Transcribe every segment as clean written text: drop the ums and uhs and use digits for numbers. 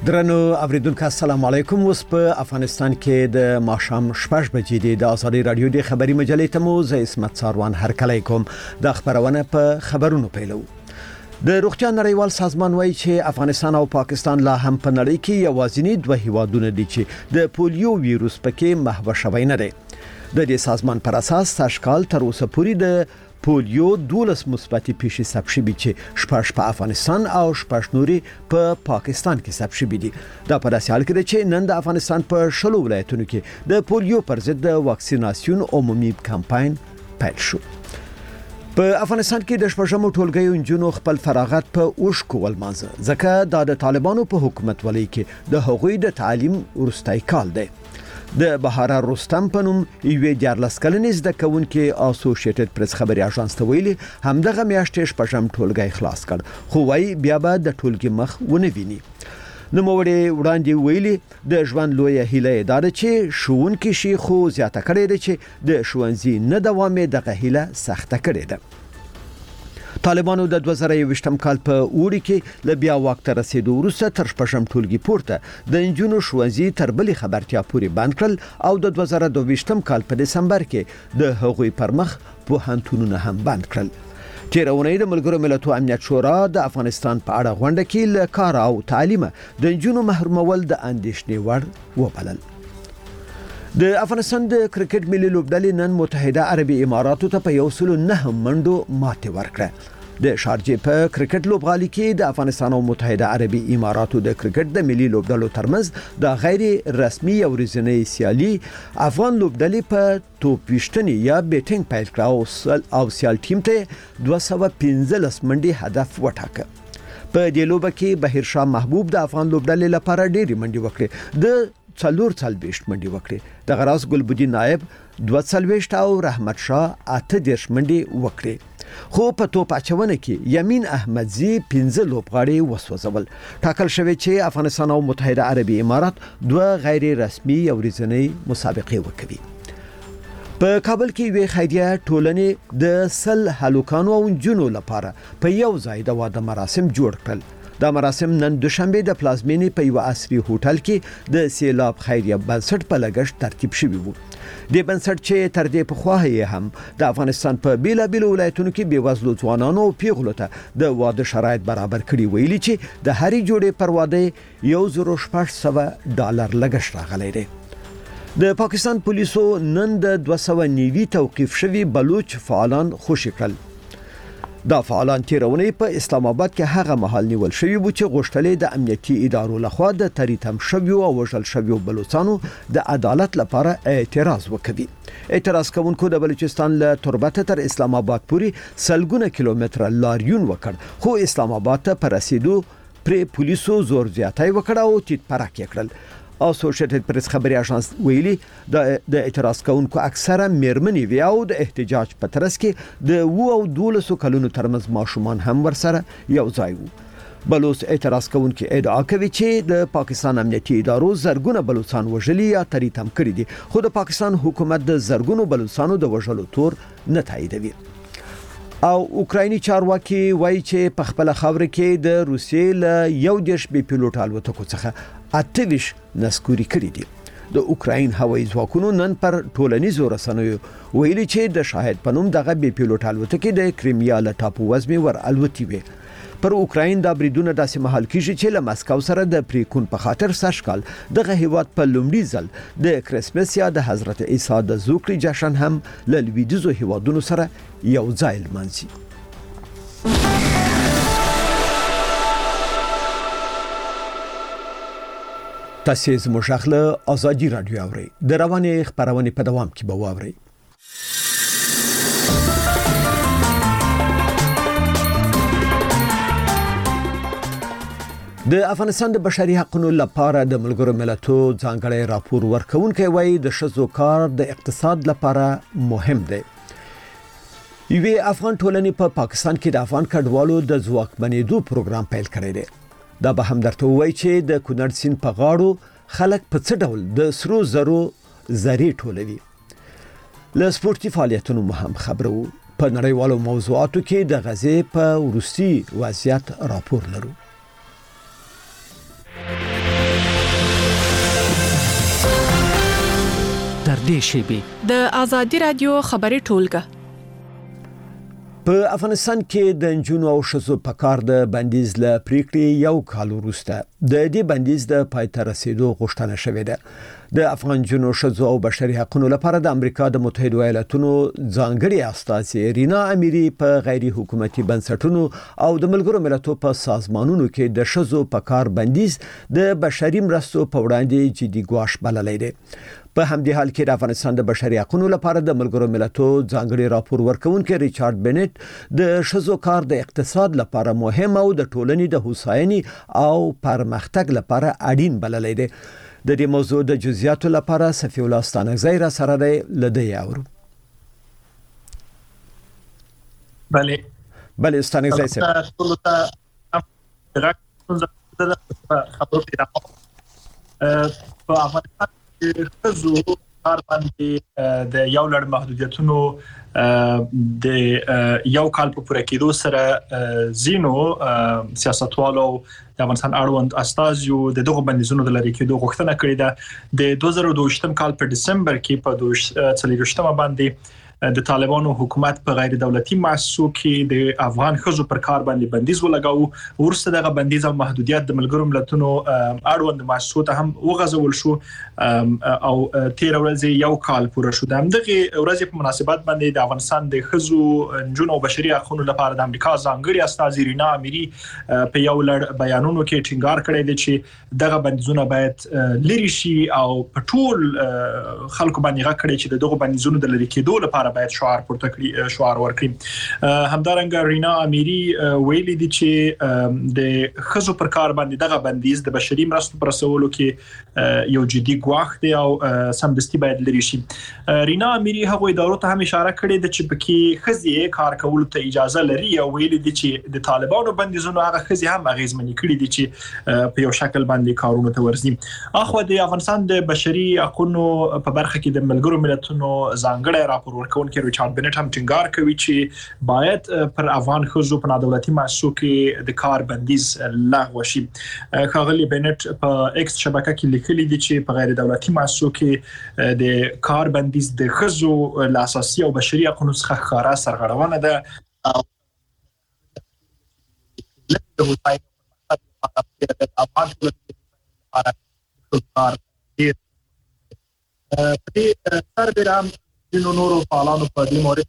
درنو اوریدونکو السلام علیکم. اوس په افغانستان کې د ماښام 6 بجې د آزادي رادیو د خبري مجلې ته مو زه اسمت ساروان هرکلی کوم. د خبرونه په خبرونو پیلو. د روغتیا نړیوال سازمان وایي چې افغانستان او پاکستان لا هم په نړۍ کې یوازینی دوه هیوادونه دي چې د پولیو ویروس پکې محو شوی نه دی. د دې سازمان پر اساس تشکال تر اوسه پورې د پولیو 12 مثبتې پیښې ثبت شوې چې 6 په افغانستان او 6 نوري په پاکستان کې ثبت شوې دي. دا په داسې حال کې ده چې نن د افغانستان په 10 ولایتونو کې د پولیو پر ضد د واکسیناسیون عمومي کمپاین پیل شو. په افغانستان کې د شپږمو ټولګیو انجونو خپل فراغت په اوښکو ولمانځه ځکه دا د طالبانو په حکومت ولۍ کې د هغوی د تعلیم ورستای کال دی. د بهاره رستم په نوم یوې 14 کلنې زده کوونکې اسوسییټډ پریس خبري اژانس ته ویلي همدغه میاشتې شپږم ټولګی خلاص کړ خو وايي بیا به د ټولګي مخ ونه ویني. نوموړي وړاندې ویلي د ژوند لویه هیله دا ده چې ښوونکي شي خو زیاته کړې ده چې د ښوونځي نه دوام دغه هیله سخته کړې ده. طالبانو د 2020م کال په اوړي کې ل بیا واک ته رسیدو وروسته تر شپږم ټولګي پورته د انجونو ښوونځي تر بلې خبرتیا پورې بند کړل او د 2022م کال په دسمبر کې د هغوی پر مخ پوهنتونونه هم بند کړل. تیرونی د ملګرو ملتونو امنیت شورا د افغانستان په اړه غونډه کې ل کار او تعلیم د انجونو محرومول د اندېښنې وړ وبلل. د افغانستان د کرکټ ملي لوبډلې نن متحده عربي اماراتو ته په 109 منډو ماتې ورکړه. د شارجې په کرکټ لوبغالي کې د افغانستان او متحده عربي اماراتو د کرکټ د ملي لوبډلو ترمنځ د غیر رسمي او ورځنی سیالي افغان لوبډلې په توپ وشتنې یا بیټینګ پیل کړه او سیال ټیم ته 215 منډي هدف وټاکه. په دې لوبه کې بهیر شاه محبوب د افغان لوبډلې لپاره ډېری منډي وکړې. د 440 منډي وکړې. د غراس ګلبدین نائب 240 او رحمت شاه 38 منډي وکړې. خو په توپ اچونه کې یمین احمدزی 15 لوبغاړي وسوځول. ټاکل شوی چې افغانستان او متحده عربي امارات دوه غیر رسمي او ورځنی مسابقې وکړي. په کابل کې وی خیریه ټولنې د سل هلوکانو او جنو لپاره په یو ځای د واده مراسم جوړ کړل. دا مراسم نن دوشنبه د پلازمینې په یو عصري هوټل کې د سیلاب خیریه بنسټ په لګښت ترتیب شوی وو. د بنسټ چې تر دې په خواهی هم د افغانستان په بیلابیلو ولایتونو کې بیوزلو ځوانانو او پیغلو ته د واده شرایط برابر کړي ویلي چې د هرې جوړې پر واده $1,600 لګښت راغلی دی. د پاکستان پولیسو نن د 290 توقیف شوی بلوچ فعالان خوشی کړل. دا فعالان تیرونی په اسلام آباد کې هغه محل نیول شوی و چې غوښتلې د امنیتي ادارو لخوا د تریتم شویو او وژل شویو بلوچستانو د عدالت لپاره اعتراض وکړي. اعتراض کوونکو د بلوچستان له تربته تر اسلام آباد پورې سلګونه کیلومتر لاریون وکړ خو اسلام آباد ته پر رسیدو پر پولیسو زور زیاتی وکړ او تیت پرک کړل. اسوسییټډ پریس خبري اژانس ویلي د اعتراض کوونکو اکثره میرمنې وی او د احتجاج په ترڅ کې د 12 کلونو ترمنځ ماشومان هم ورسره یو ځای وو. بلوچ اعتراض کوونکي ادعا کوي چې د پاکستان امنیتي ادارو زرګونه بلوچستان وژلي یا تریتم کړي دي خو د پاکستان حکومت د زرګونو بلوچستانو د وژلو تور نه تاییدوي. او اوکرایني چارواکي وایي چې په خپل خاور کې د روسیې له یو دیش بي پیلوټ الوتکو څخه 28 نسکوري کړي دي. د اوکراین هوایي ځواکونو نن پر ټولنیزو رسنیو ویلي چې د شاهد په نوم دغه بي پیلوټ الوتکې د کریمیا له ټاپو وزمې ور الوتي وي. پر اوکراین دا بریدونه داسې مهال کیږي چې له مسکو سره د پریکون په خاطر سشکال دغه هیواد په لومړي ځل د کریسمس یا د حضرت عیسی د زوکړې جشن هم له لویدیځو هیوادونو سره یو ځای لمانځي. تاسو زموږ خپل آزادي رادیو اورئ. د روانې خبرونه په دوام کې به واورئ. د افغانستان د بشري حقوقو لپاره د ملګرو ملتونو ځانګړی راپور ورکونکي وایي د ښځو کار د اقتصاد لپاره مهم دی. یوې افغان ټولنې په پاکستان کې د افغان کډوالو د ځواکمنېدو پروګرام پیل کړی دی. دا به هم درته وایي چې د کونړ سیند په غاړو خلک په څه ډول د سرو زرو زری ټولوي. له سپورتي فعالیتونو هم خبرو. په نړیوالو موضوعاتو کې د غزې په روسي وضعیت راپور لرو. نږدې شي. د آزادي رادیو خبري ټولګه په افغانستان کې د نجونو او ښځو په کار د بندیز له پریکړې یو کال وروسته د دې بندیز د پای ته رسیدو غوښتنه شوې ده. د افغان نجونو ښځو او بشري حقوقو لپاره د امریکا د متحده ایالاتونو ځانګړي استازي رینا امیری په غیر حکومتي بنسټونو او د ملګرو ملتونو په سازمانونو کې د ښځو په کار بندیز د بشري مرستو په وړاندې جدي ګواښ بللی دی. په همدې حال کې د افغانستان د بشري حقوقو لپاره د ملګرو ملتونو ځانګړي راپور ورکونکي ریچارډ بنټ د ښځو کار د اقتصاد لپاره مهم او د ټولنې د هوساینې او پرمختګ لپاره اړین بللی دی. د دې موضوع د جزئیاتو لپاره صفی الله ستانکزی را سره دی لدی اورو. بله ستانکزی صاحب په افغانستان ښځو کار باندې د یو لړ محدودیتونو د یو کال په پوره کېدو سره زینو سیاستوالو د افغانستان اړوند استازیو د دغه بندیزونو د لری کېدو غوښتنه کړې ده. د 2022 کال په دسمبر کې په 24 باندې د طالبانو حکومت په غیر دولتي مؤسسو کې د افغان ښځو پر کار باندې بندیز ولګاو. ورسته دغه بندیز او محدودیت د ملګرو ملتونو اړوند مؤسسو ته هم وغځول شو او 13 ورځې یو کال پوره شو. د همدغه ورځې په مناسبت باندې د افغانستان د ښځو نجونو او بشري حقوقو لپاره د امریکا ځانګړي استازي رینا امیری په یو لړ بیانونو کې ټینګار کړی دی چې دغه بندیزونه باید لری شي او په ټول خلکو باندې غږ کړي چې دغه بندیزونو د لری کېدو لپاره باید شعار پورته کړي شعار ورکړي. همدارنګه رینا امیری ویلي دي چې د ښځو پر کار باندې دغه بندیز د بشري مرستو پر رسولو کې یو جدي ګواښ دی او سمدستي باید لري شي. رینا امیری هغه ادارو ته هم اشاره کړې ده چې پکې ښځې کار کولو ته اجازه لري او ویلي دي چې د طالبانو بندیزونو هغه ښځې هم اغیزمنې کړې دي چې په یو شکل باندې کارونه ته ورځي. اخو د افغانستان د بشري حقوقو په برخه کې د ملګرو ملتونو ځانګړي راپور ورکون کې ریچارډ بنټ هم ټینګار کوي چې باید پر افغان ښځو په نادولتي مؤسسو کې د کار بندیز لغوه شي. ښاغلي بنټ په ایکس شبکه کې لیکلي دي چې په غیر دولتي مؤسسو کې د کار بندیز د ښځو له اساسي او بشري حقوقو څخه ښکارا سرغړونه ده او سربرام د نورو فعالانو په دې مورد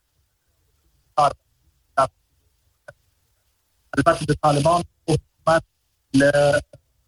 باندې البته د طالبان حکومت له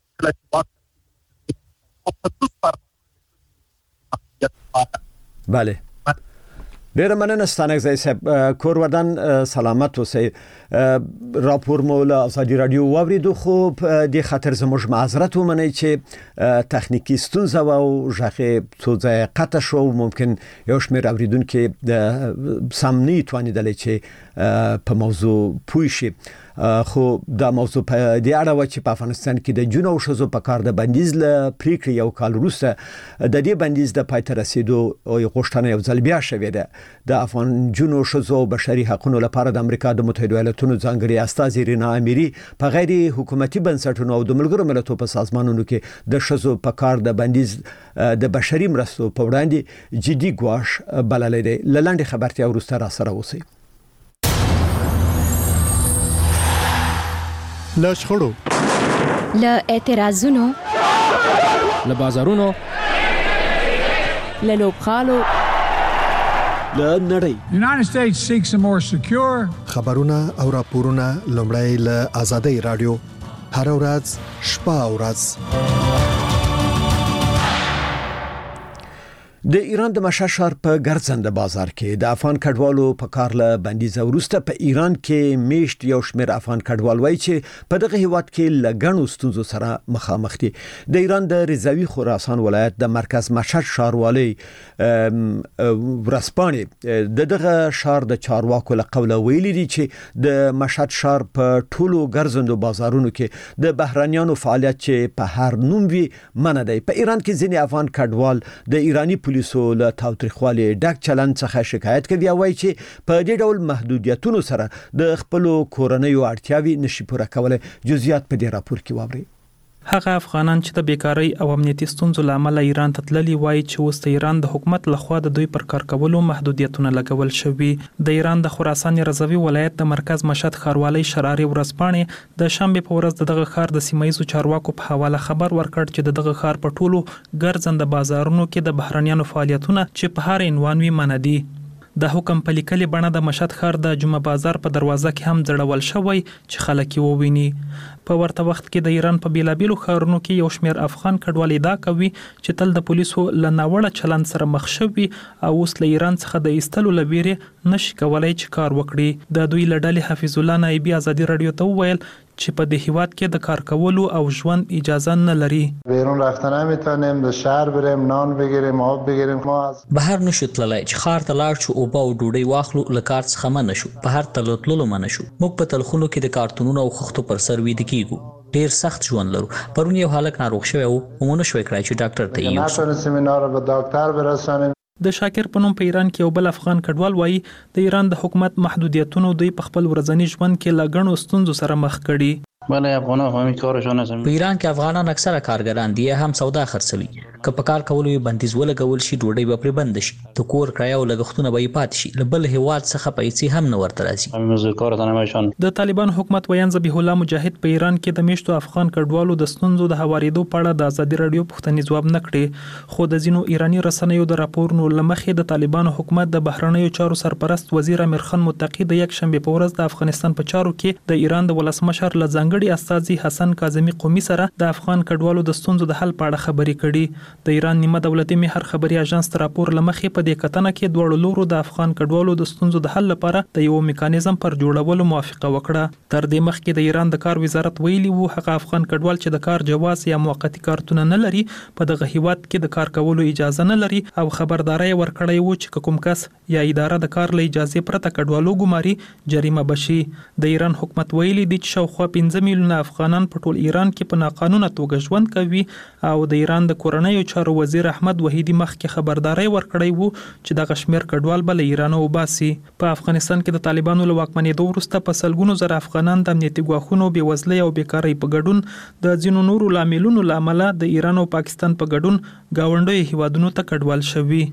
بله ډیر مننه ستانکزی صاحب. کور ودان سلامت اوسئ. راپور مو له آزادي رادیو واوریدو خو د خاطر زموږ معذرت ومنئ چې تخنیکی ستونزه او ژغه څو ځای قطع شو. ممکن یو شمېر اوریدونکو د سامنی توانیدل چې په موضوع پوه شي. خو دا موضوع په دې اړه و چې په افغانستان کې د جنو او ښځو په کار د بندیز له پریکړې یو کال وروسته د دې بندیز د پای ته رسیدو غوښتنه یو ځل بیا شوې ده. د افغان جنو ښځو او بشري حقوقو لپاره د امریکا د متحده ایالاتونو ځانګړي استازي رینا امیری په غیر حکومتي بنسټونو او د ملګرو ملتونو په سازمانونو کې د ښځو په کار د بندیز د بشري مرستو په وړاندې جدي ګواښ بللی دی. لنډه خبرتیا وروسته را سره اوسئ. له شخړو، له اعتراضونو، له بازارونو، له لوبغالو، له نړۍ. The United States seeks a more secure خبرونه او راپورونه لومړی له آزادۍ رادیو هر ورځ شپه او ورځ. د ایران د مشهد ښار په ګرځنده بازار کې د افغان کډوالو په کار له بندیز وروسته په ایران کې میشت یو شمېر افغان کډوال وایي چې په دغه هیواد کې لګڼو ستونزو سره مخامخ دي. د ایران د رضاوي خراسان ولایت د مرکز مشهد ښاروالۍ ورسپانې دغه ښار د چارواکو له قوله ویلي دي چې د مشهد ښار په ټولو ګرځندو بازارونو کې د بهرانيانو فعالیت چې په هر نوم وي منع دی. په ایران کې ځینې افغان کډوال د ایرانی پولیسو له تاوتریخوالي ډک چلند څخه شکایت کوي او وایي چې په دې ډول محدودیتونو سره د خپل کورنۍ اړتیاوي نشي پوره کولای. جزئیات په دې راپور کې واورئ. هغه افغانان چې د بیکاری او امنیتي ستونزو لامل ایران ته تللي وایي چې اوس د ایران د حکومت لخوا د دوی پر کار کولو محدودیتونه لګول شوي. د ایران د خراسان رضوي ولایت د مرکز مشهد ښاروالۍ شراري ورځپاڼې د شنبه په ورځ دغه ښار د سیمایي چارواکو په حواله خبر ورکړ چې دغه ښار په ټولو ګرځنده بازارونو کې د بهرنیانو فعالیتونه چې په هر عنوان وي منع دي. د حکم په لیکلي بڼه د مشهد ښار د جمعه بازار په دروازه کې هم ځړول شوی چې خلک یې وویني. په ورته وخت کې د ایران په بیلابیلو ښارونو کې یو شمېر افغان کډوال ادعا کوي چې تل د پولیسو له ناوړه چلند سره مخ شوي او اوس له ایران څخه د ایستلو له ویرې نشي کولای چې کار وکړي. د دوی له ډلې حفیظ الله نایبي ازادي رادیو ته وویل چې په دې هیواد کې د کار کولو او ژوند اجازه نه لري. بیرون رفتن نمیتونیم، به شهر بریم، نان بگیریم، آب بگیریم. ما بهر نشو تللی چې ښار ته لاړ شو او به ډوډۍ واخلو، له کار څخه منع شو، بهر ته تللو منع شو. موږ په تلخونو کې د کارتونونو او خښتو پر سر ویده کیږو. ډیر سخت ژوند لرو. پرون یو هلک ناروغ شوی او موږ نشوای کړای چې ډاکټر ته یې نتونستیم اینا رو به ډاکټر برسانیم. د شاکر په نوم په ایران کې یو بل افغان کډوال وایي د ایران د حکومت محدودیتونو دوی په خپل ورځني ژوند کې له ګڼو ستونزو سره مخ کړي. په ایران کې افغانان اکثره کارګران دي هم سودا خرڅوي. که په کار کولو یې بندیز ولګول شي ډوډۍ به پرې بند شي، د کور کرایه او لګښتونه به یې پاتې شي، له بل هیواد څخه پیسې هم نه ورته راځي. د طالبان حکومت ویان ذبیح الله مجاهد په ایران کې د میشتو افغان کډوالو د ستونزو د هوارېدو په اړه د ازادي رادیو پوښتنې ځواب نه کړې، خو د ځینو ایراني رسنیو د راپورونو له مخې د طالبانو حکومت د بهرنیو چارو سرپرست وزیر امیر خان متقی د یک شنبه په ورځ د افغانستان په چارو کې د ایران د ولسمشر له ځانګړي استازي حسن کاظمي قومي سره د افغان کډوالو د ستونزو د حل په اړه خبرې کړي. د ایران نیمه دولتي مهر خبري اژانس تر راپور لمخې په دې کتنه کې دوه لورو د افغان کډوالو د ستونزو د حل لپاره د یو میکانیزم پر جوړولو موافقه وکړه. تر دې مخکې د ایران د کار وزارت ویلي وو هغه افغان کډوال چې د کار جواز یا موقتی کارتونه نه لري په دغه هیواد کې د کار کولو اجازه نه لري او خبرداري ورکړی وو چې کوم کس یا اداره د کار له اجازه پرته کډوالو ګماري جریمه بشي. د ایران حکومت ویلي دی چې شاوخوا 15 میلیونه افغانان په ټول ایران کې په ناقانونه توګه ژوند کوي او د ایران د کورنیو چارو وزیر احمد وحیدی مخکې خبرداري ورکړی وو چې د کشمیر کډوال بل ایران او باسي. په افغانستان کې د طالبانو له واکمنېدو وروسته په سلګونو زره افغانان د امنیتي ګواښونو بېوزلۍ او بیکارۍ په ګډون د ځینو نورو لاملونو له امله د ایران او پاکستان په ګډون گاونډیو هیوادونو ته کډوال شوي.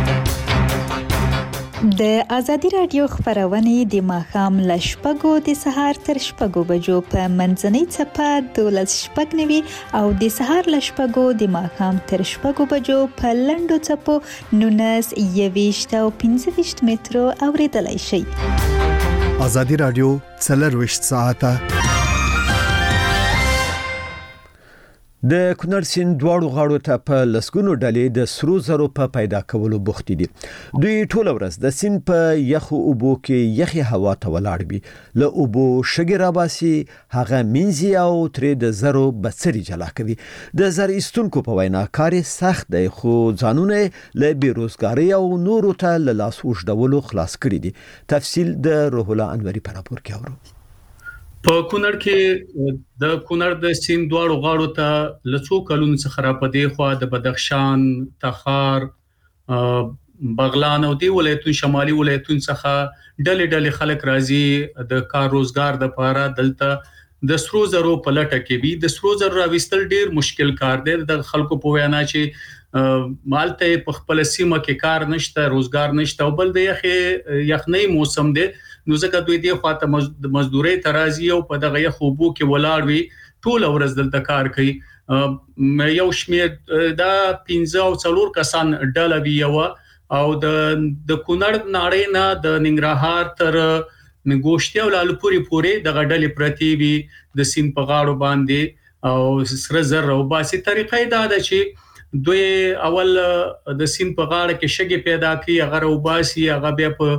د ازادي رادیو خبرونه د ماښام ل شپږو د سهار تر شپږو بجو په منځنۍ چپه 12:09 او د سهار ل شپږو د ماښام تر شپږو بجو په لنډو چپو 19 او 15 مترو اوریدلای شئ. ازادي رادیو 24 ساعته د کونړ سیند دواړو غاړو ته په لسګونو ډلې د سرو زرو په پیدا کولو بوخت دي. دوی ټول ورځ د سیند په یخو اوبو کې یخي هوا ته ولاړ وي، له اوبو شګې راباسي، هغه مینځي او ترې د زرو بڅري جلا کوي. د زر ایستونکو په وینا کار سخت دی، خو ځانونه له بیروزګارۍ او نورو ته له لاس اوږدولو خلاص کړي دي. تفصیل د روح الله انوري په راپور کې اورو. په کونړ کې د کونړ د سیند دواړو غاړو ته لڅو کلونو څخه را پدې خو د بدخشان، تخار، بغلان او دی ولایتونو شمالي ولایتونو څخه ډلې خلک راځي د کار روزګار د لپاره. دلته د سرو زرو په لټه کې وي. د سرو زرو راوستل ډیر مشکل کار دی. د خلکو په وینا چې مالته په خپل سیمه کې کار نشته، روزګار نشته او بل د یخنۍ موسم دی، نو ځکه دوی دی خواته مزدوري ترازی او په دغه خوبو کې ولاړ وي، ټول ورځ دلته کار کوي. یو شمیر دا 15 او 4 کسان ډله وی او د کونړ ناړې نه د ننګرهار تر نګوشتي او لالپوري پورې د غډلې پرتی وي د سین په غاړو باندې او سره زر او باسي. طریقې دا ده چې دوی اول د سین په غاړه کې شګې پیدا کوي، هغه او باسي، هغه بیا په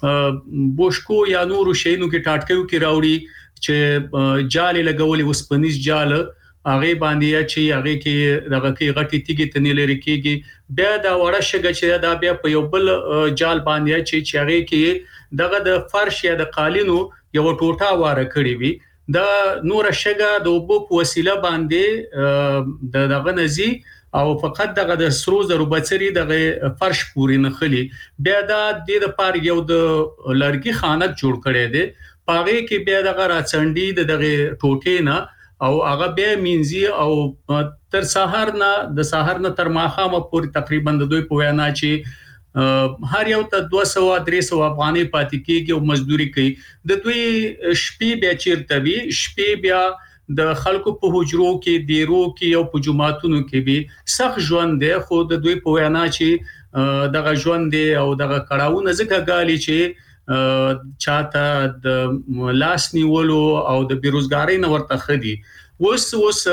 بوشکو یا نورو شینو کې ټاټکیو کې راوړي چې جالي لګولې وسپنیز جال هغه باندې چې هغه کې دغه کې غټي تیګي تنې لري کېږي، بیا دا وړه شګه چې دا بیا په یو بل جال باندې چې هغه کې دغه د فرش یا د قالینو یو ټوټه واره کړی وي. دا نور شګه د وبو په وسیله باندې دغه نزي او فقط دغه د سرو زرو بڅري دغه فرش پوری نه خلی. بیا دا د پاره یو د لرګي خانک جوړ کړي دي، پاره کې بیا دغه راڅنډي دغه ټوټې نه او هغه به مینځي او تر سحر نه تر ماخامه پورې تقریبا د دوی په وینا چې هر یو ته 200-300 افغانۍ پاتې کیږي او مزدوري کوي د دوی شپې بیا چیرته وي شپې بیا د خلکو په حجرو کې دیرو کې او په جماعتونو کې به سخت ژوند دی خو د دوی په وینا چې دغه ژوند دی او دغه کړهونه ځکه غالي چې چاته د لاس نیولو او د بیروزګاری نه ورته خدي اوس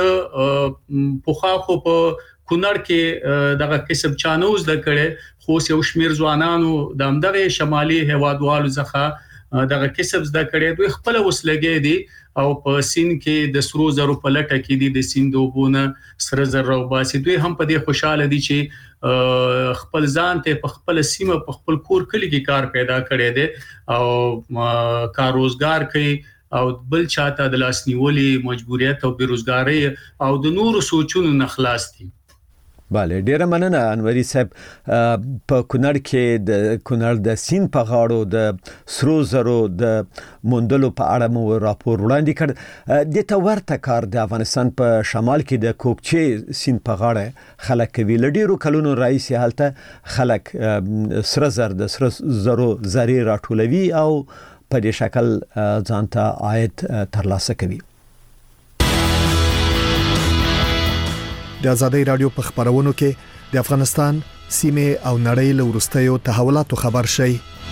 په خو په کونړ کې دغه کسب چانوز د کړه خو یو شمیر ځوانانو د همدغه شمالي هوادوالو څخه دغه کسب زده کړي دوی خپل وسلګي دي او په سین کې د سرو زرو په لټه کې دي د سیندوبونه سره زر او باسي دوی هم په دې خوشاله دي چې خپل ځان ته په خپل سیمه په خپل کور کلی کې کار پیدا کړي دي او کار روزګار کوي او بل چاته د لاس نیولې مجبوریت او بیروزګاری او د نورو سوچونو نه خلاص دي بله ډیره مننه انوري صاحب په کونړ کې د کونړ د سین په غاړو د سرو زرو د موندلو په اړه مو راپور وړاندې کړ د تورته کار د افغانستان په شمال کې د کوکچې سین په غاړه خلک کوي لډیرو کلونو رئیس حالت خلک سره زر د سره زرو زری راټولوي او په دې شکل ځانته عاید ترلاسه کوي د آزادۍ رادیو په خبرونو کې د افغانستان سیمه او نړۍ له وروستیو تحولاتو خبر شي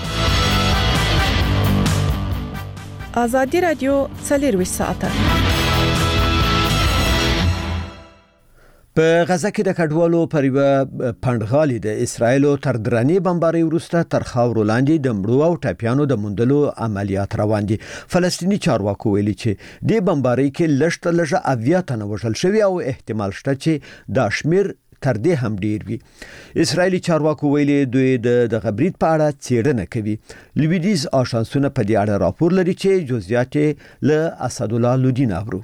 آزادۍ رادیو 24 ساعته په غزه کې د کډوالو پر یو پندغالي د اسرایلو تر درنې بمباري وروسته تر خاورو لاندې د مړو او ټاپیانو د موندلو عملیات روان دي فلسطینی چارواکو ویلي چې د بمباري کې لږ لږه اویا تنه وژل شوی او احتمال شته چې دا شمیر تر دې هم ډیر وي اسرایلی چارواکو ویلي دوی د غبرید په اړه څېړنه کوي لویدیز آشانسونه په دې اړه راپور لري چې جزئیات له اسد الله لودین اورو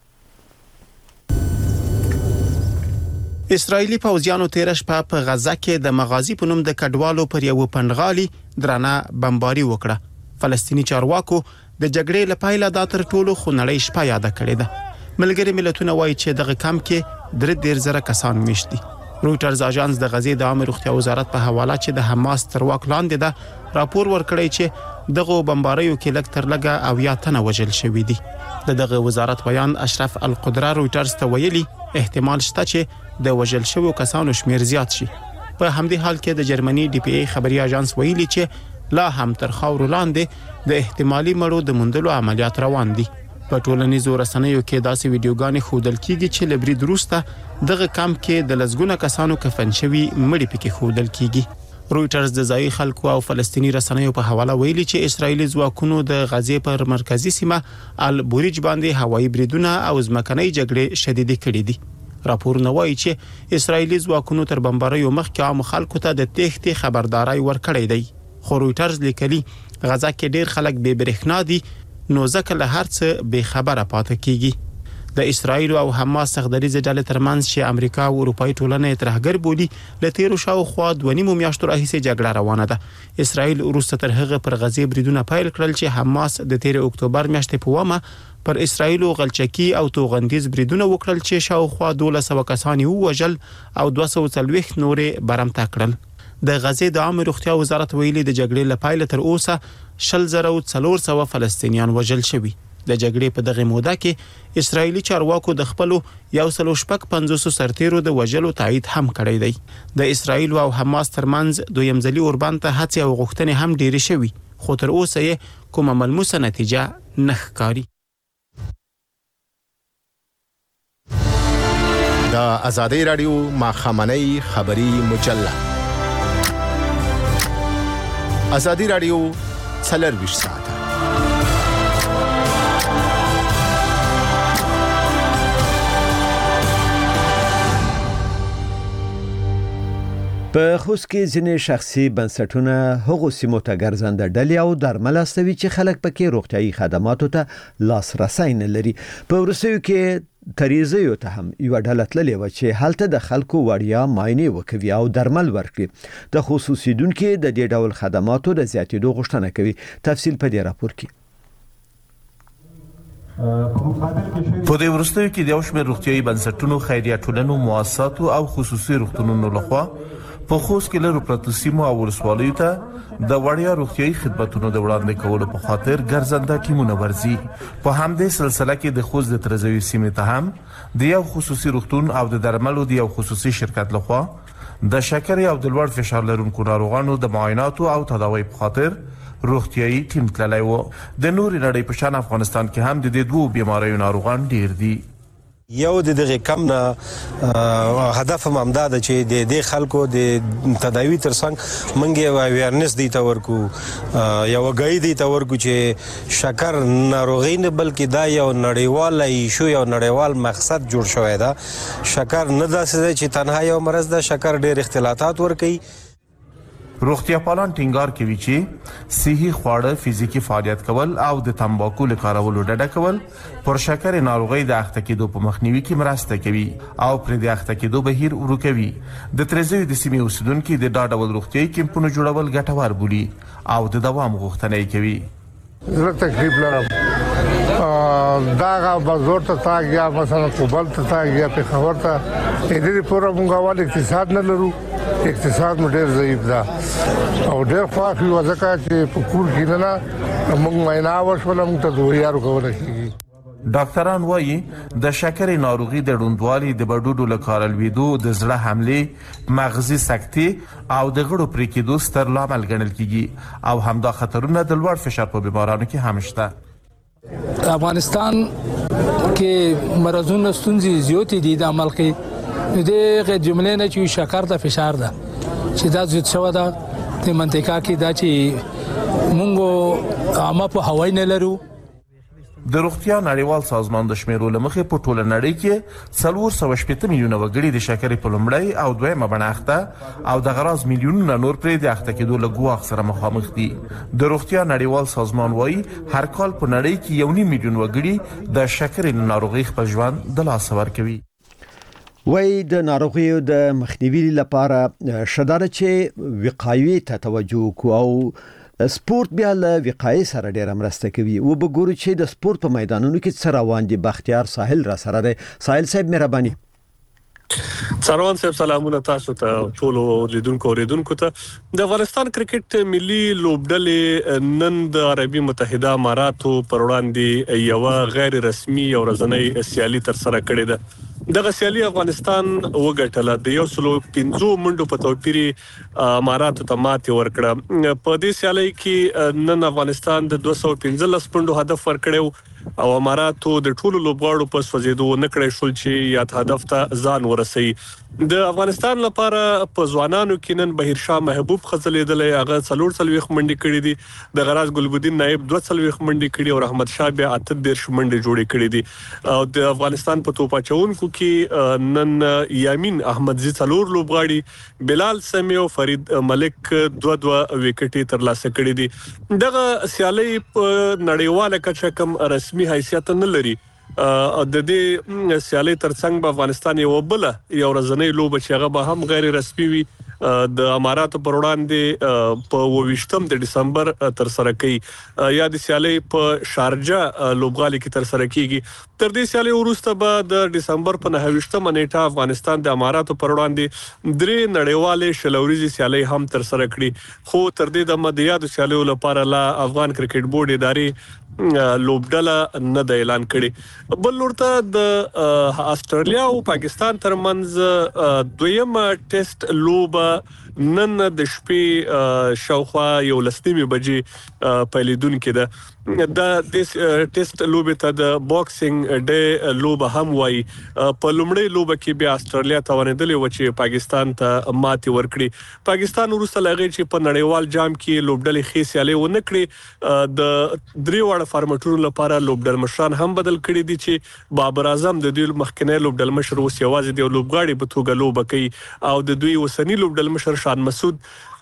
اسرایلی پوځیانو تیر شپه په غزه کې د مغازی په نوم د کډوالو پر یو پندغالي درانه بمباري وکړه فلسطینی چارواکو د جګړې لپاره د تر ټولو خونړۍ شپه یاد کړې ده ملګری ملتونه وایي چې دغه کم کې 3,000 کسان مشتي رويټرز اژانس د غزې د عامه روغتیا وزارت په حواله چې د حماس تر واک لاندې ده راپور ورکړی چې دغه بمباریو کې لږ تر لږه او یا تنه وژل شوی دي دغه وزارت بیان اشرف القدره رويټرز ته ویلي احتمال شته چې د وژل شوو کسانو شمیر زیات شي په همدې حال کې د جرمني ډي پی ای خبري اژانس ویلي چې لا هم تر خاور لاندې د احتمالي مړو د موندلو عملیات روان دي په ټولنیزو رسنیو کې داسې ویډیوګانې خودل کیږي چې لبري دروسته دغه کم کې د لزګونه کسانو کفن شوی مړي پکې خودل کیږي رويټرز د ځای خلکو او فلسطینی رسنیو په حواله ویلي چې اسرایلی ځواکونو د غزې پر مرکزی سیمه البوریج باندې هوایي بریدونه او ځمکنۍ جګړې شدید کړې دي راپور نوایي چې اسرایلی ځواکونو تر بمباریو مخکې عام خلکو ته د تېښتې خبرداري ورکړې دی خو رويټرز لیکلي غزه کې ډېر خلک بې برېښنا دي نو ځکه له هر څه بې خبره پاتې کیږي د اسرایل او حماس سخدریزه ډلې ترمنځ چې امریکا او اروپای ټولنې ترهګر بولی ل تیرو شاوخوا 2.5 میاشتو راهیسې جګړه روانه ده اسرایل وروسته تر هغه پر غزې بریدونه پیل کړل چې حماس د 13 اکتوبر میاشتې په ومه پر اسرایل او غلچکی او توغندیز بریدونه وکړل چې شاوخوا 1200 کسان وژل او 240 نورې برمته کړل د غزې د عامه روغتیا وزارت ویلي د جګړې لپاره تر اوسه 400 فلسطینیان وژل شوي د جګړې په دغه موده کې اسرایلی چارواکو د خپل 150 سرتیرو د وژلو تایید هم کړی دی د اسرایل او حماس ترمنځ دویم ځلي اوربان ته هڅې او غوښتنې هم ډېرې شوي خو تر اوسه یې کومه ملموسه نتیجه نه ښکاري د آزادۍ رادیو ماخامنۍ خبری مجله آزادۍ رادیو 24 ساعته په خوست کې ځینې شخصي بنسټونه هغو سیمو ته ګرځنده ډلې او درمل استوي چې خلک پکې روغتيایي خدماتو ته لاسرسي نه لري په ورسېو کې تریزیو ته هم یو ډله تللې و چې هلته د خلکو وړیا معاینه وکوي او درمل ورکړي د خصوصي دونکو د دې ډول خدماتو د زیاتېدو غوښتنه کوي تفصیل په دې راپور کې په دې ورستیو کې د یو شمېر روغتیايي بنسټونو، خیریه ټولنو، مؤسساتو او خصوصي روغتونونو لخوا په خوست کې لرو پرتو سیمو او ولسوالیو ته د وړیا روغتیايي خدماتونو د وړاندې کولو په خاطر ګرځنده ټیمونه ورزي. په همدې سلسله کې د خوست د ترزوي سیمې ته هم د یو خصوصي روغتون او د درملو د یو خصوصي شرکت لخوا د شکر او د لوړ فشار لرونکو ناروغانو د معایناتو او تداوی په خاطر روغتیايي ټیم تللی و. د نوري نړۍ په شان افغانستان کې هم د دې دوه بیماریو ناروغان ډیر دي. یو د دغه کم نه هدف ممدا د چې د دې خلکو د تداوی ترڅنګ منګي اویرنس دی تا ورکو یو غي دی تا ورکو چې شکر ناروغي نه بلکې دا یو نړیوال ایشو یو نړیوال مقصد جوړ شوی دا. شکر نه داسې چې تنها یو مرض ده، شکر ډیر اختلاطات ور کوي. روغتیا پالان ټینګار کوي چې صحي خواړه، فزیکی فعالیت کول او د تمباکو له کارولو ډډه کول پر شکر ناروغي د اخته کېدو په مخنیوي کې مرسته کوي او پر د اخته کېدو بهیر ورکوي. د ترزوي د سیمې اوسیدونکو د ډاډ ول روغتیايي کیمپونو جوړول ګټور بولي او د دوام غوښتنه کوي. زه تکلیف لرم دا بازار ته تاګیا مثلا کوبل ته تاګیا په خبر ته دې پورا مونږه اقتصاد نه لرو، اقتصاد مو ډیر ضعیف ده او ډیر خافي وځکه چې په کور کې نه موږ معاینه وشولم ته 2000 کوله کیږي. ډاکټران وایي د شکر ناروغي د ډوندوالي، د بډوډو لکارل ویدو، د زړه حمله، مغزي سکتې او د غړو پرې کېدو ستر لامل ګڼل کیږي او همدا خطرونه د لوړ فشار په بیمارانو کې هم شته. افغانستان کې مرزونه ستونزې زیاتې دي د عمل کې دغه جملې نه چې شکر د فشار ده چې دا زیات شو ده د منطقه کې دا چې مونږ عامه په هوای نه لرو. د روغتیا نړیوال سازمان د شمیرو لمخې په ټوله نړۍ کې 480 میلیونه وګړي د شکرې په لومړی او دویمه بڼه اخته او د غراض میلیونونه نور پرې د اخته کېدو له ګواښ سره مخامخ دي. د روغتیا نړیوال سازمان وایي هر کال په نړۍ کې 1.5 میلیون وګړي د شکرې ناروغي خپل ژوند د لاس ورکوي. وای د ناروغیو د مخنیوي لپاره شداره چې وقایوي ته توجه کو او سپورت بیا له وقایې سره ډېر مرسته کوي. و به ګورو چې د سپورت په میدانونو کې څه روان دي. بختیار ساحل را سره دی. ساحل صاحب مهرباني. سروان صاحب سلامونه تاسو ته ټول اوریدونکو ته. د افغانستان کرکټ ملي لوبډلې نن د عربي متحده اماراتو پر وړاندې یو غیر رسمي او ورځنی سیالي تر سره کړې ده. دغه سیالي افغانستان وګټله د 150 منډو په توپیر اماراتو ته ماتې ورکړه. په دې سیالي کې نن افغانستان د 215 منډو هدف ورکړو او اماراتو د ټولو لوبغاړو په سوځېدو نکړې شول چې یاد هدف ته ځان ورسي. د افغانستان لپاره په ځوانانو کې نن بهیر شاه محبوب خزلیدلې هغه 440 منډي کړې دي. د غراز ګلبدین نائب 240 منډي کړې او رحمت شاه بیا 38 منډي جوړې کړې دي. او د افغانستان په توپاچونکو کې نن یامین احمدزي 4 لوبغاړي، بلال سمی او فرید ملک 2 وکټي ترلاسه کړې دي. دغه سیالي په نړیواله کچه کم رسمي حیثیت نه لري. د دې سیالي ترڅنګ په افغانستان یو بل یو ورځنی لوب چې هغه به هم غیر رسمي وي د اماراتو پر وړاندې په 28 د دسمبر تر سره کوي. یا د سیالي په شارجه لوبغالي کې تر سره کیږي. تر دې سیالي وروسته به د دسمبر په 29 نیټه افغانستان د اماراتو پر وړاندې 3 نړیوالې شلوريزي سیالي هم تر سره کړي. خو تر دې د مدیاد سیالي لپاره لا افغان کرکټ بورډ ادارې لوبډله نه د اعلان کړي. بل ورته د استرالیا او پاکستان ترمنځ دویمه ټیسټ لوب نن د شپې شاوخوا 11 بجې پیلیدونکو ده. د ټیسټ لوب ته د باکسینګ ډے لوب هم وای. په لومړی لوب کې بیا استرالیا توانیدلې و چې پاکستان ته ماتې ورکړي. پاکستان وروسته لغې چې په نړیوال جام کې لوبډلې خې سیالي و نه کړې. د درې وړ فارمټونو لپاره لوبډل مشران هم بدل کړي دي چې بابر اعظم د دوی مخکنی لوبډل مشر اوس یوازې د لوبغاړي په توګه لوب کوي او د دوی وسنی لوبډل مشر شان مسعود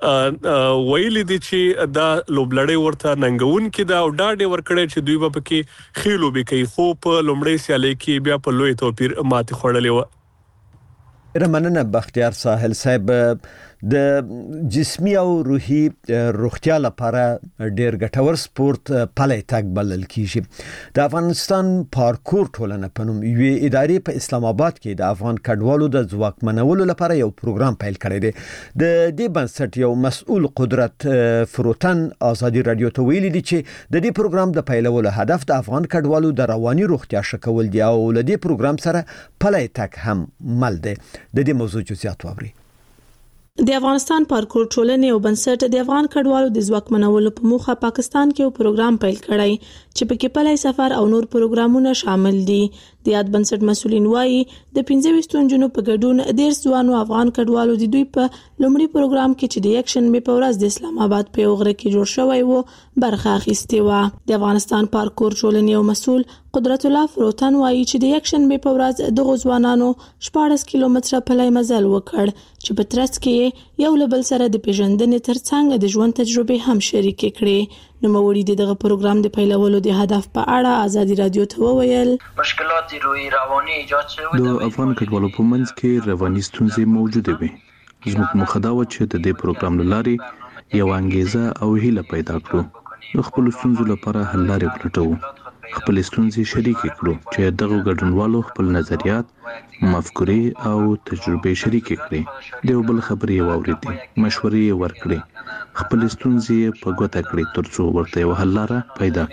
ویلي دي چې دا لوبلړۍ ورته ننګون کې دا او ډاډ ورکړي چې دوی به پکې خېلو به کوي. خو په لومړی سیالي کې بیا په لوی توپیر ماتې خوړلې و. رمننه بختیار ساحل صاحب د جسمي او روحي روغتیا لپاره ډېر ګټور سپورت پلی تګ بلل کیږي. د افغانستان پارکور ټولنه په نوم یوې ادارې په اسلام آباد کې د افغان کډوالو د ځواکمنولو لپاره یو پروګرام پیل کړی دی. د دې بنسټ یو مسؤل قدرت فروتن ازادي رادیو ته ویلي دي چې د دې پروګرام د پیلولو هدف د افغان کډوالو د رواني روغتیا ښه کول دي او له دې پروګرام سره پلی تګ هم مل دی. د دې موضوع جزئیات واوري. د افغانستان پارکور ټولنې او بنسټ د افغان کډوالو د ځواکمنولو په موخه پاکستان کې یو پروګرام پیل کړی چې پکې پلی سفر او نور پروګرامونه شامل دي. د یاد بنسټ مسؤلین وایي د 25 نجونو په ګډون 10 ځوانو افغان کډوالو د دوی په لومړي پروګرام کې چې د یکشن می په ورځ د اسلام آباد په غره کې جوړ شوی وو برخه اخیستې و. د افغانستان پارکور ټولنې او مسؤل قدرت الله فروتن وایي چې د یکشن می په ورځ دغه ځوانانو 14 کیلومتره پلی مزل وکړ چې په ترڅ کې یو له بل سره د پیژندنې ترڅنګ د ژوند تجربه هم شریک کړي. نوموړي دغه پروګرام د پیلولو د هدف په اړه ازادي رادیو ته وویل مشکلات روحي رواني ایجاد شوی د افغان کډوالو په منځ کې رواني ستونزې موجوده وي. زموږ مخه دا و چې د دې پروګرام لارې یو انګیزه او هیله پیدا کړو د خپل ستونزو لپاره حل لارې ولټوو. خپل ستونزې شریک کړو چې دغه ګډونوالو خپل نظریات مفکورې او تجربې شریک کړي د بل خبرې واوریدي مشورې ورکړي خپل ستونزې په ګوته کړي ترڅو ورته یو حل لاره پیدا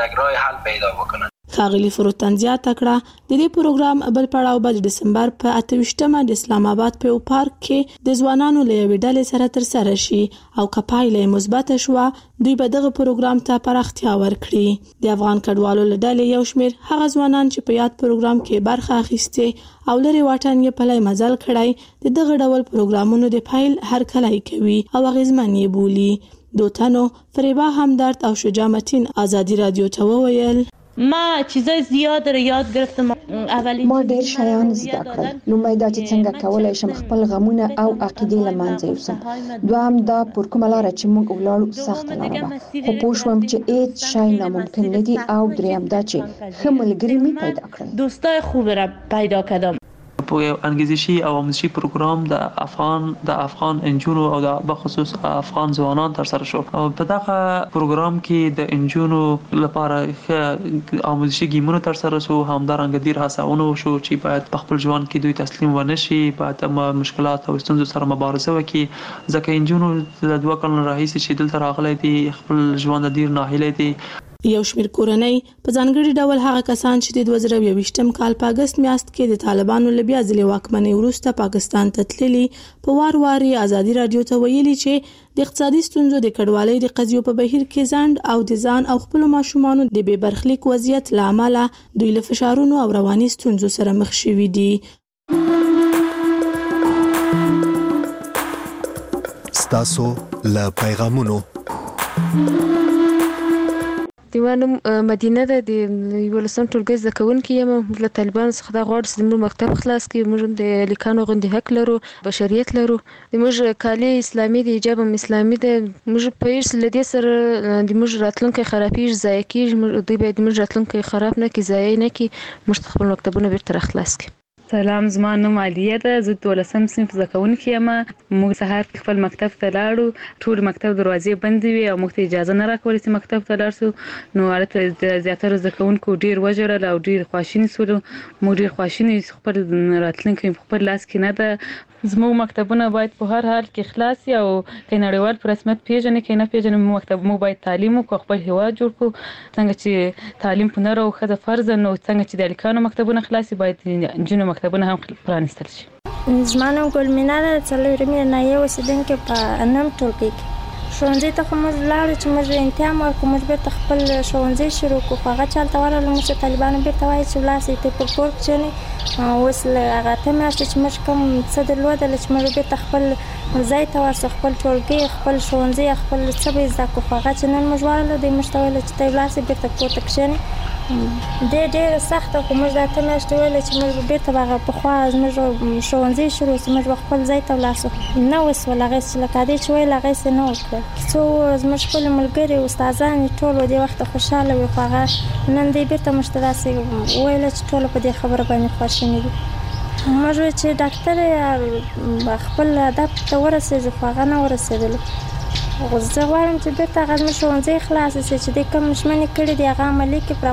کړي. ښاغلي فروتن زیاته کړه د دې پروګرام بل پړاو به د دسمبر په 28مه د اسلام آباد په پارک کې د ځوانانو له یوې ډلې سره ترسره شي او که پایله مثبت شوه دوی به دغه پروګرام ته پراختیا ورکړي. د افغان کډوالو له ډلې یو شمېر هغه ځوانان چې په یاد پروګرام کې برخه اخیستې او لري واټن یې پلی مزل کړی د دغه ډول پروګرامونو د فایل هرکلی کوي او اغیزمن یې بولي. دوتنو فریبا همدرد او شجاع متین ازادي رادیو ته وویل ما چیزای زیاد را یاد گرفتم. ما ډیر شیان زده کړل. لومړی دا چې څنګه کولای شم خپل غمونه او عقیدې له منځه یوسم. دویم دا پر کومه لاره چې موږ ولاړو سخت لاره خو پوه شوم چې هیڅ شی ناممکن نه دي. او دریم دا چې ښه ملګري مې پیدا کړل. دوستای خوب را پیدا کردم. په یو انګیزشي او آموزشي پروګرام د افغان انجونو او د بخصوص افغان ځوانان تر سره شو. او په دغه پروګرام کې د انجونو لپاره آموزشي ګیمونه تر سره شو. همدارنګه ډیر هڅونه وشو چې باید په خپل ژوند کې دوی تسلیم ونه شي، باید مشکلات او ستونزو سره مبارزه وکړي. ځکه انجونو د 2 کلونو راهیسې چې دلته راغلي دي خپل ژوند ډیر ناهیلې دي. یو شمېر کورنۍ په ځانګړي ډول هغه کسان چې د 2021م کال په اگست میاشت کې د طالبانو له بیا ځلې واکمنۍ وروسته پاکستان ته تللي په وار ازادي رادیو ته ویلي چې د اقتصادي ستونزو د کډوالۍ د قضیو په بهیر کې ځند او د ځان او خپل ماشومانو د بې برخلیک وضعیت له امله دوی له فشارونو او رواني ستونزو سره مخ شوي دي. ستاسو له پیغامونو دیوانم مدینه ده د ولسم ټولګي زده کوونکې یم. له طالبانو څخه دا غواړي چې موږ مکتب خلاص کړي. موږ د لیکانو غوندې حق لرو، بشریت لرو. د موږ کالي اسلامي دي، حجاب هم اسلامي ده. موږ په هیڅ له دې سره د موږ راتلونکی خرابېږي، ضایع کېږي. دوی باید موږ راتلونکی خراب نه کړي، ضایع نه کړي. موږ خپل مکتبونه بیرته راخلاص کړي. سلام، زما نوم عالیه ده. زه 12م صنف زده کوونکې یم. موږ سهار خپل مکتب ته لاړو. ټول مکتب دروازې بندې وي او موږ ته اجازه نه راکوله چې مکتب ته لاړ شو. نو هلته د زیاتره زده کوونکو ډېر وژړل او ډېر خواشیني شولو. موږ ډېر خواشیني یو، خپل راتلونکی په خپل لاس کې نه ده. زموږ مکتبونه باید په هر حال کې خلاص وي او که نړیوال په رسمیت پیژني که نه پیژني موږ باید تعلیم وکړو، خپل هیواد جوړ کړو. څنګه چې تعلیم په نر او ښځه فرض نو څنګه چې د هلکانو مکتبونه خلاص وي باید نجونو مکتبونه هم پرانیستل شي. زما نوم ګلمینا ده، 4مې ناحیې اوسېدونکې په 9 ټولګي کې. ښوونځي ته خو موږ لاړو چې موږ امتحان ورکړو، موږ بیرته خپل ښوونځی شروع کړو. خو هغه چالته ورغلو موږ ته طالبانو بیرته وایي چې ولاړ شئ ته پر کور کښېنئ. اوس له هغه 8 میاشتې چې موږ کوم څه درلودله چې موږ بیرته خپل ځای ته ورسو، خپل ټولګي، خپل ښوونځي، خپل څه به یې زده کړو. خو هغه چې نن موږ ورغلو دوی موږ ته ویل چې ته ولاړ شئ بیرته کور ته کښېنئ. ډېره سخته خو موږ د 8 میاشتې ویل چې موږ بیرته به هغه پخوا زموږ ښوونځي شروع شي، موږ به خپل ځای ته ولاړ شو. نه وسول هغې چې لکه دې چې ویل هغې نه وکړل. څو زموږ خپل ملګري استادان ټول دې وخت خوشحاله وي، خو هغه نن دې بیرته موږ ته داسې ویل چې ټول په دې خبره باندې خواشیني دي. موږ چې ډاکټر خپل هدف ته ورسېږو خو هغه نه ورسېدلو. زه غواړم چې بیرته هغه زموږ ښوونځی خلاص شي چې د کوم ژمنې کړې دي هغه عملي کړي.